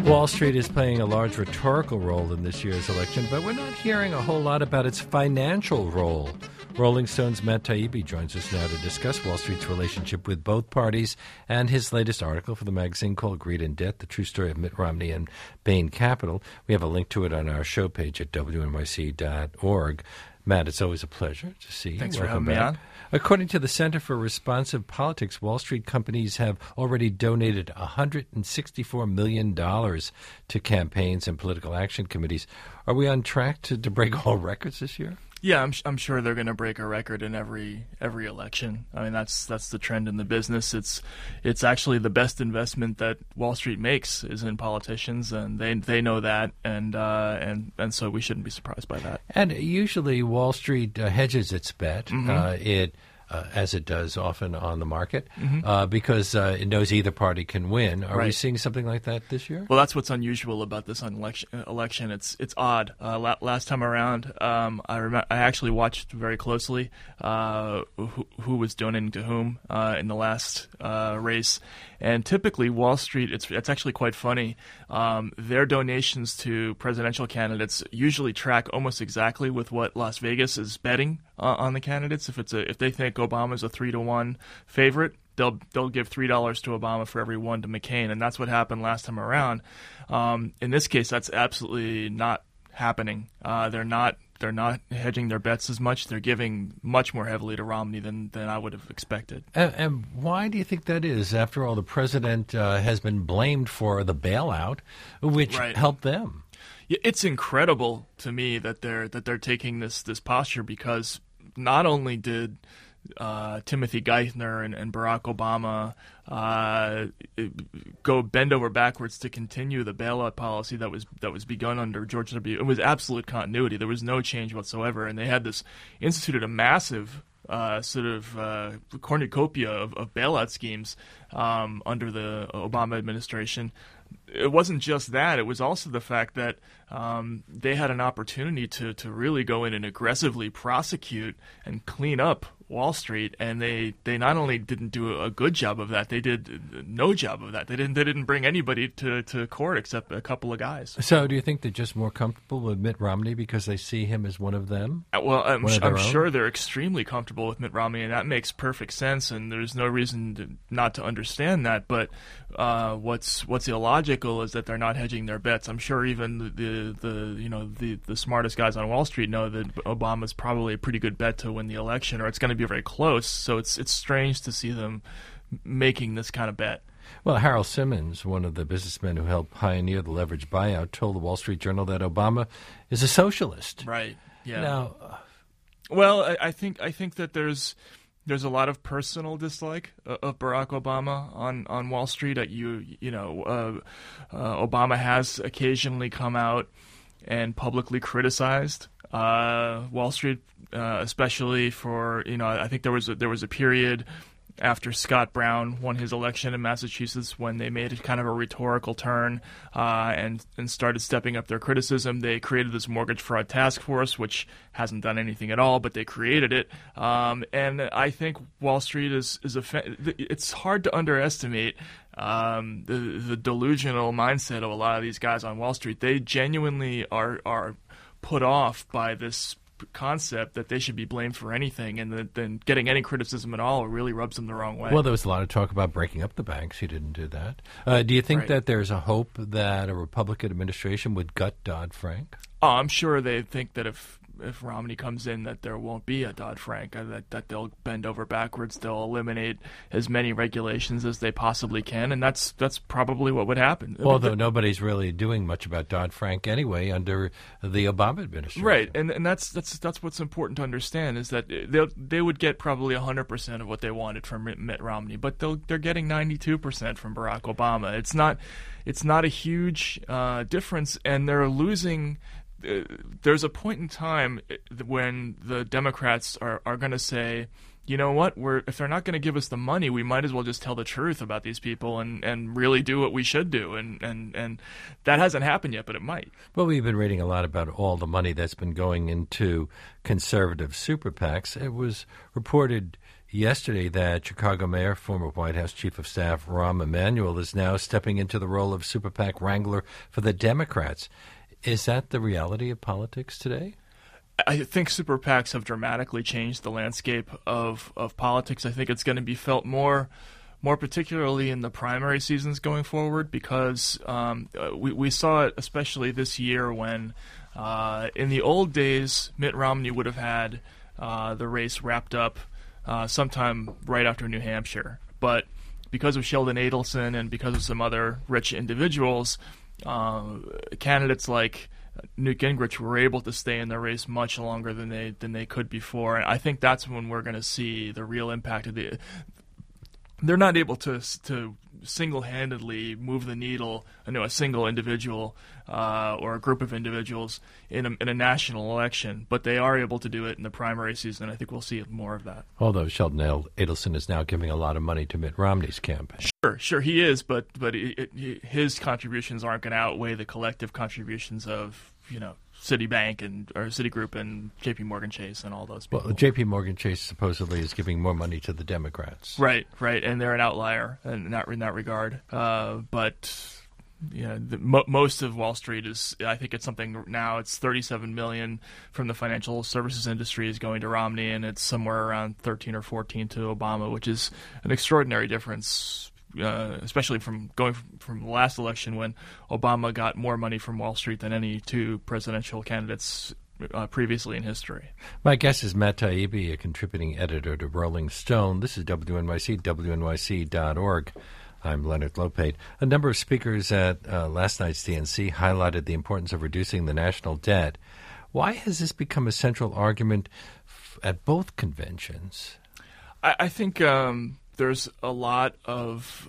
Wall Street is playing a large rhetorical role in this year's election, but we're not hearing a whole lot about its financial role. Rolling Stone's Matt Taibbi joins us now to discuss Wall Street's relationship with both parties and his latest article for the magazine called Greed and Debt, The True Story of Mitt Romney and Bain Capital. We have a link to it on our show page at wnyc.org. Matt, it's always a pleasure to see you. Thanks for having me on. According to the Center for Responsive Politics, Wall Street companies have already donated $164 million to campaigns and political action committees. Are we on track to break all records this year? Yeah, I'm sure they're going to break a record in every election. I mean, that's the trend in the business. It's actually the best investment that Wall Street makes is in politicians, and they know that, and so we shouldn't be surprised by that. And usually Wall Street hedges its bet. As it does often on the market, because it knows either party can win. Are we seeing something like that this year? Well, that's what's unusual about this election. It's odd. Last time around, I actually watched very closely who was donating to whom in the last race. And typically, Wall Street, it's actually quite funny. Their donations to presidential candidates usually track almost exactly with what Las Vegas is betting on the candidates. If they think Obama's a 3-1 favorite, they'll give $3 to Obama for every one to McCain, and that's what happened last time around. In this case, that's absolutely not happening. They're not hedging their bets as much. They're giving much more heavily to Romney than I would have expected. And why do you think that is? After all, the president has been blamed for the bailout, which helped them. It's incredible to me that they're taking this posture, because not only did Timothy Geithner and Barack Obama go bend over backwards to continue the bailout policy that was begun under George W. It was absolute continuity. There was no change whatsoever, and they had instituted a massive cornucopia of bailout schemes under the Obama administration. It wasn't just that. It was also the fact that they had an opportunity to really go in and aggressively prosecute and clean up Wall Street, and they not only didn't do a good job of that, they did no job of that. They didn't bring anybody to court except a couple of guys. So do you think they're just more comfortable with Mitt Romney because they see him as one of them? Well, I'm sure they're extremely comfortable with Mitt Romney, and that makes perfect sense, and there's no reason not to understand that. But what's illogical is that they're not hedging their bets. I'm sure even the smartest guys on Wall Street know that Obama's probably a pretty good bet to win the election, or it's going to be very close. So it's strange to see them making this kind of bet. Well, Harold Simmons, one of the businessmen who helped pioneer the leveraged buyout, told the Wall Street Journal that Obama is a socialist. Right. Yeah. Now, well, I think that there's a lot of personal dislike of Barack Obama on Wall Street. Obama has occasionally come out and publicly criticized Wall Street, especially for I think there was a period after Scott Brown won his election in Massachusetts when they made kind of a rhetorical turn and started stepping up their criticism. They created this mortgage fraud task force, which hasn't done anything at all, but they created it. And I think Wall Street it's hard to underestimate the delusional mindset of a lot of these guys on Wall Street. They genuinely are put off by this concept that they should be blamed for anything, and then getting any criticism at all really rubs them the wrong way. Well, there was a lot of talk about breaking up the banks. He didn't do that. Do you think that there's a hope that a Republican administration would gut Dodd-Frank? Oh, I'm sure they think that if Romney comes in, that there won't be a Dodd-Frank, that they'll bend over backwards, they'll eliminate as many regulations as they possibly can, and that's probably what would happen. Although nobody's really doing much about Dodd-Frank anyway under the Obama administration. Right, and that's what's important to understand, is that they would get probably 100% of what they wanted from Mitt Romney, but they're getting 92% from Barack Obama. It's not a huge difference, and they're losing. There's a point in time when the Democrats are going to say, you know what, if they're not going to give us the money, we might as well just tell the truth about these people and really do what we should do. And that hasn't happened yet, but it might. Well, we've been reading a lot about all the money that's been going into conservative super PACs. It was reported yesterday that Chicago Mayor, former White House Chief of Staff Rahm Emanuel, is now stepping into the role of super PAC wrangler for the Democrats. Is that the reality of politics today? I think super PACs have dramatically changed the landscape of politics. I think it's going to be felt more particularly in the primary seasons going forward, because we saw it especially this year when in the old days Mitt Romney would have had the race wrapped up sometime right after New Hampshire. But because of Sheldon Adelson and because of some other rich individuals, candidates like Newt Gingrich were able to stay in the race much longer than they could before. And I think that's when we're going to see the real impact of the. They're not able to single-handedly move the needle, a single individual or a group of individuals in a national election, but they are able to do it in the primary season. I think we'll see more of that. Although Sheldon Adelson is now giving a lot of money to Mitt Romney's campaign. Sure, he is, but his contributions aren't going to outweigh the collective contributions of Citibank or Citigroup and J.P. Morgan Chase and all those people. Well, J.P. Morgan Chase supposedly is giving more money to the Democrats. Right, and they're an outlier in that regard. But most of Wall Street is, I think it's something now. It's $37 million from the financial services industry is going to Romney, and it's somewhere around 13 or 14 to Obama, which is an extraordinary difference. Especially from going from the last election when Obama got more money from Wall Street than any two presidential candidates previously in history. My guest is Matt Taibbi, a contributing editor to Rolling Stone. This is WNYC, WNYC.org. I'm Leonard Lopate. A number of speakers at last night's DNC highlighted the importance of reducing the national debt. Why has this become a central argument at both conventions? I think there's a lot of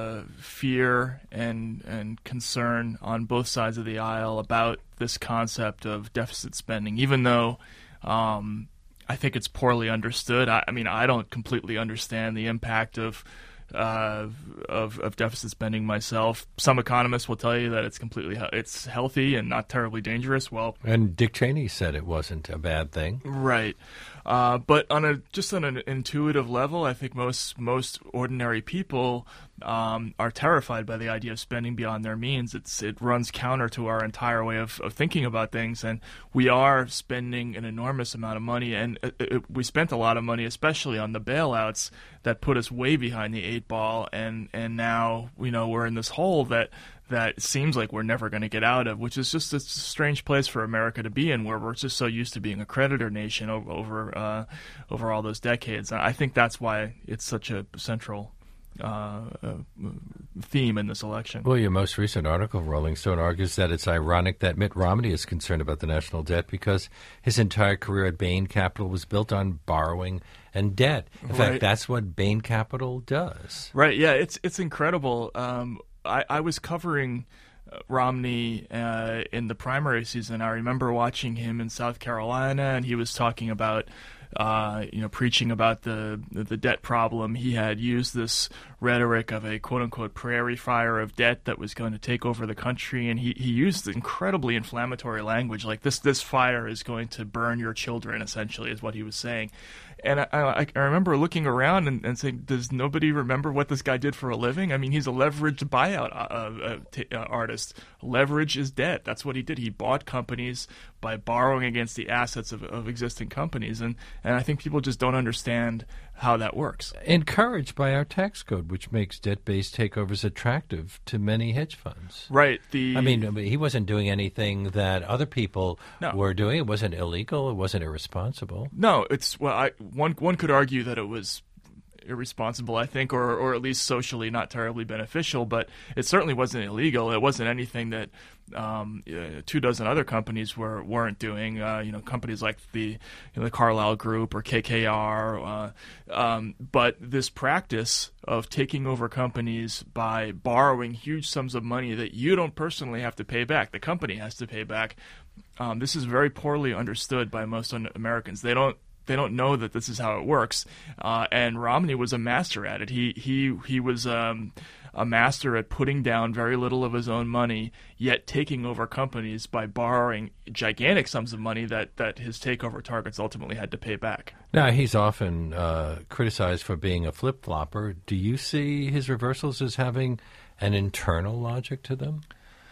fear and concern on both sides of the aisle about this concept of deficit spending, even though I think it's poorly understood. I mean, I don't completely understand the impact of deficit spending myself. Some economists will tell you that it's healthy and not terribly dangerous. Well, and Dick Cheney said it wasn't a bad thing, right? But on an intuitive level, I think most ordinary people are terrified by the idea of spending beyond their means. It runs counter to our entire way of thinking about things, and we are spending an enormous amount of money, and we spent a lot of money, especially on the bailouts that put us way behind the eight ball, and now we're in this hole that seems like we're never going to get out of, which is just a strange place for America to be in, where we're just so used to being a creditor nation over all those decades. And I think that's why it's such a central theme in this election. Well, your most recent article, Rolling Stone, argues that it's ironic that Mitt Romney is concerned about the national debt because his entire career at Bain Capital was built on borrowing and debt. In fact, that's what Bain Capital does. Right, yeah, it's incredible. I was covering Romney in the primary season. I remember watching him in South Carolina, and he was talking about, preaching about the debt problem. He had used this rhetoric of a quote-unquote prairie fire of debt that was going to take over the country, and he used incredibly inflammatory language, like this fire is going to burn your children, essentially, is what he was saying. And I remember looking around and saying, does nobody remember what this guy did for a living? I mean, he's a leveraged buyout artist. Leverage is debt. That's what he did. He bought companies by borrowing against the assets of existing companies. And I think people just don't understand how that works. Encouraged by our tax code, which makes debt-based takeovers attractive to many hedge funds. Right. I mean, he wasn't doing anything that other people were doing. It wasn't illegal. It wasn't irresponsible. No, one could argue that it was irresponsible, I think, or at least socially not terribly beneficial, but it certainly wasn't illegal. It wasn't anything that 24 other companies weren't doing. Companies like the Carlyle Group or KKR. But this practice of taking over companies by borrowing huge sums of money that you don't personally have to pay back, the company has to pay back. This is very poorly understood by most Americans. They don't know that this is how it works, and Romney was a master at it. He was a master at putting down very little of his own money, yet taking over companies by borrowing gigantic sums of money that his takeover targets ultimately had to pay back. Now, he's often criticized for being a flip-flopper. Do you see his reversals as having an internal logic to them?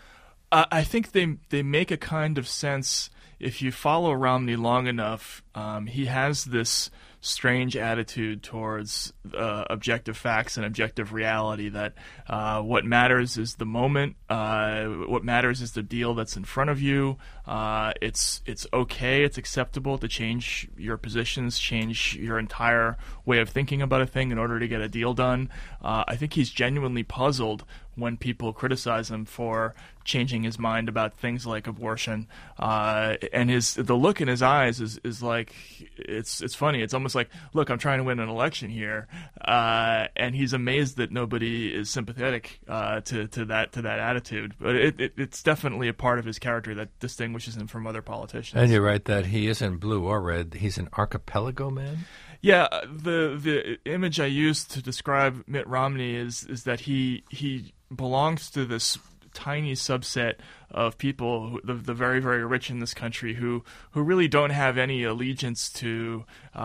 I think they make a kind of sense. If you follow Romney long enough, he has this strange attitude towards objective facts and objective reality, that what matters is the moment, what matters is the deal that's in front of you. It's okay, it's acceptable to change your positions, change your entire way of thinking about a thing in order to get a deal done. I think he's genuinely puzzled when people criticize him for changing his mind about things like abortion, and the look in his eyes is like, it's funny. It's almost like, look, I'm trying to win an election here, and he's amazed that nobody is sympathetic to that attitude. But it's definitely a part of his character that distinguishes him from other politicians. And you're right that he isn't blue or red. He's an archipelago man. Yeah, the image I used to describe Mitt Romney is that he belongs to this tiny subset of people, the very, very rich in this country, who really don't have any allegiance to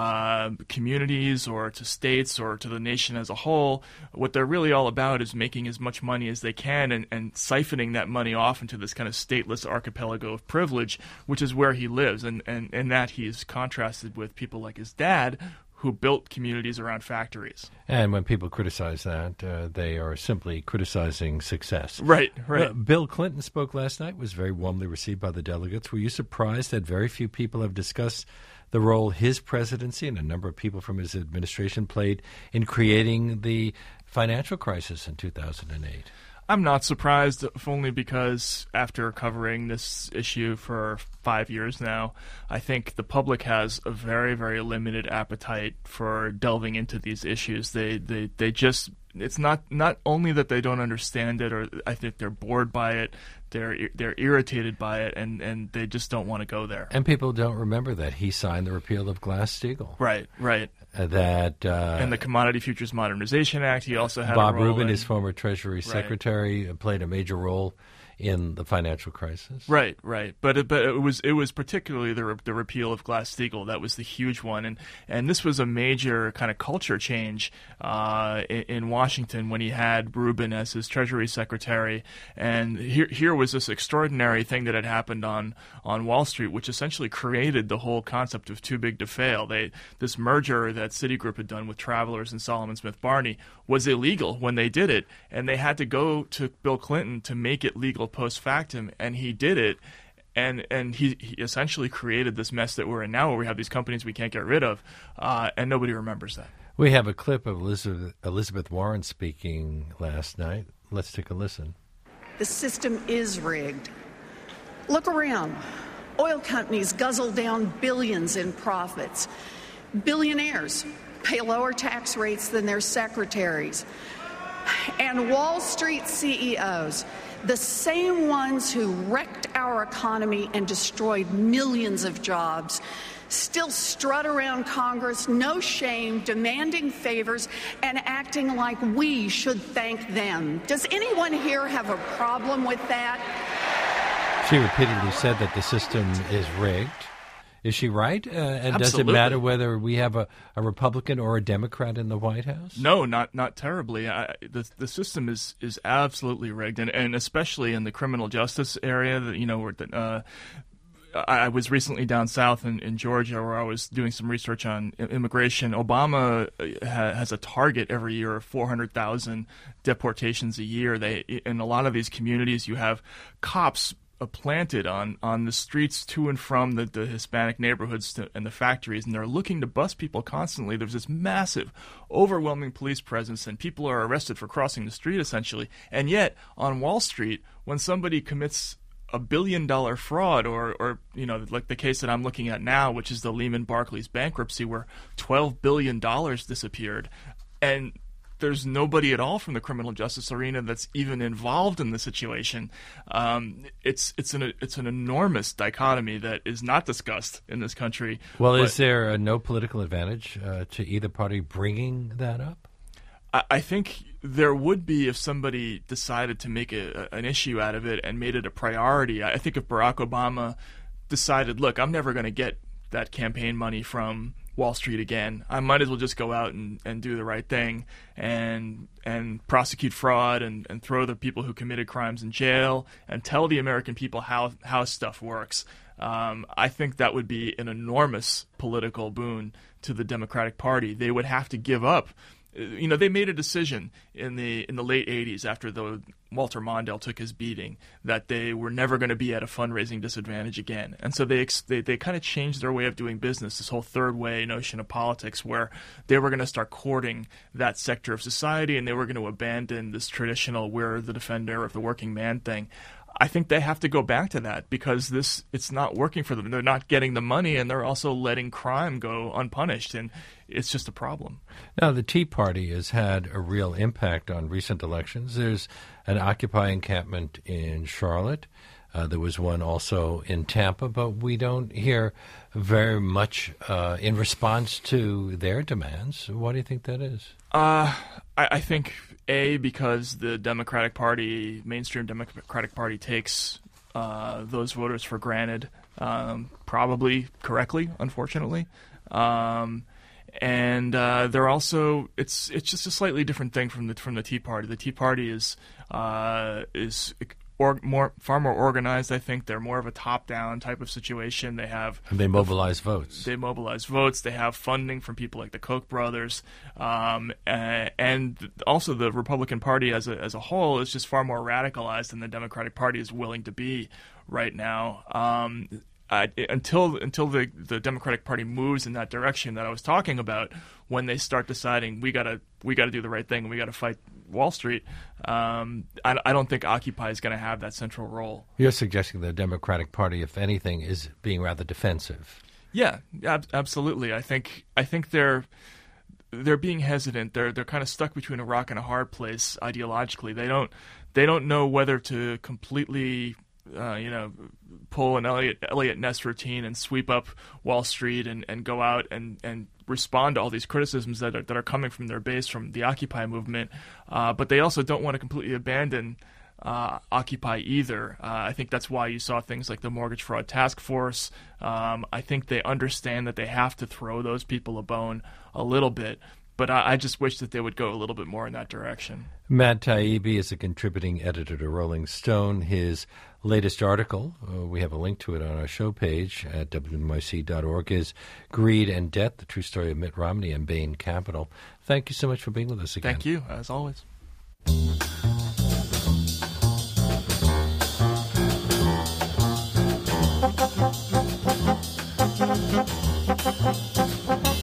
communities or to states or to the nation as a whole. What they're really all about is making as much money as they can and siphoning that money off into this kind of stateless archipelago of privilege, which is where he lives. And that he's contrasted with people like his dad, who built communities around right. And when people criticize that, they are simply criticizing success. Right. Bill Clinton spoke last night, was very warmly received by the delegates. Were you surprised that very few people have discussed the role his presidency and a number of people from his administration played in creating the financial crisis in 2008? I'm not surprised, if only because after covering this issue for 5 years now, I think the public has a very, very limited appetite for delving into these issues. They just, it's not only that they don't understand it, or I think they're bored by it, they're irritated by it, and they just don't want to go there. And people don't remember that he signed the repeal of Glass-Steagall. Right. And the Commodity Futures Modernization Act, he also had Bob a role Rubin, in. his former Treasury Secretary, played a major role in the financial crisis. Right. But it was particularly the repeal of Glass-Steagall that was the huge one, and this was a major kind of culture change in Washington when he had Rubin as his Treasury Secretary, and here was this extraordinary thing that had happened on Wall Street, which essentially created the whole concept of too big to fail. This merger that Citigroup had done with Travelers and Solomon Smith Barney was illegal when they did it, and they had to go to Bill Clinton to make it legal post factum, and he did it, and he essentially created this mess that we're in now, where we have these companies we can't get rid of, and nobody remembers that. We have a clip of Elizabeth Warren speaking last night. Let's take a listen. The system is rigged. Look around. Oil companies guzzle down billions in profits. Billionaires pay lower tax rates than their secretaries. And Wall Street CEOs, the same ones who wrecked our economy and destroyed millions of jobs, still strut around Congress, no shame, demanding favors and acting like we should thank them. Does anyone here have a problem with that? She repeatedly said that the system is rigged. Is she right? And Absolutely. Does it matter whether we have a Republican or a Democrat in the White House? No, not terribly. The system is absolutely rigged, and especially in the criminal justice area. Where I was recently down south in Georgia, where I was doing some research on immigration. Obama has a target every year of 400,000 deportations a year. In a lot of these communities, you have cops planted on the streets to and from the Hispanic neighborhoods and the factories, and they're looking to bust people constantly. There's this massive, overwhelming police presence, and people are arrested for crossing the street, essentially. And yet, on Wall Street, when somebody commits $1 billion fraud, or like the case that I'm looking at now, which is the Lehman Barclays bankruptcy, where $12 billion disappeared, and there's nobody at all from the criminal justice arena that's even involved in the situation. It's an enormous dichotomy that is not discussed in this country. Well, is there no political advantage to either party bringing that up? I think there would be if somebody decided to make an issue out of it and made it a priority. I think if Barack Obama decided, look, I'm never going to get that campaign money from Wall Street again. I might as well just go out and do the right thing and prosecute fraud and throw the people who committed crimes in jail and tell the American people how stuff works. I think that would be an enormous political boon to the Democratic Party. They would have to give up. They made a decision in the late 80s after Walter Mondale took his beating that they were never going to be at a fundraising disadvantage again. And so they kind of changed their way of doing business, this whole third way notion of politics, where they were going to start courting that sector of society and they were going to abandon this traditional we're the defender of the working man thing. I think they have to go back to that because it's not working for them. They're not getting the money, and they're also letting crime go unpunished, and it's just a problem. Now, the Tea Party has had a real impact on recent elections. There's an Occupy encampment in Charlotte. There was one also in Tampa, but we don't hear very much in response to their demands. Why do you think that is? I think, because the Democratic Party, mainstream Democratic Party, takes those voters for granted, probably correctly, unfortunately. And they're also it's just a slightly different thing from the Tea Party. The Tea Party is far more organized. I think they're more of a top-down type of situation. They mobilize votes. They mobilize votes. They have funding from people like the Koch brothers, and also the Republican Party as a whole is just far more radicalized than the Democratic Party is willing to be right now. Until the Democratic Party moves in that direction that I was talking about, when they start deciding we gotta do the right thing and we gotta fight Wall Street, I don't think Occupy is going to have that central role. You're suggesting the Democratic Party, if anything, is being rather defensive. Yeah, absolutely. I think they're being hesitant. They're kind of stuck between a rock and a hard place ideologically. They don't know whether to completely pull an Elliot Ness routine and sweep up Wall Street and go out and respond to all these criticisms that are coming from their base from the Occupy movement, but they also don't want to completely abandon Occupy either. I think that's why you saw things like the Mortgage Fraud Task Force. I think they understand that they have to throw those people a bone a little bit, but I just wish that they would go a little bit more in that direction. Matt Taibbi is a contributing editor to Rolling Stone. His latest article, we have a link to it on our show page at WNYC.org, is Greed and Debt, the true story of Mitt Romney and Bain Capital. Thank you so much for being with us again. Thank you, as always.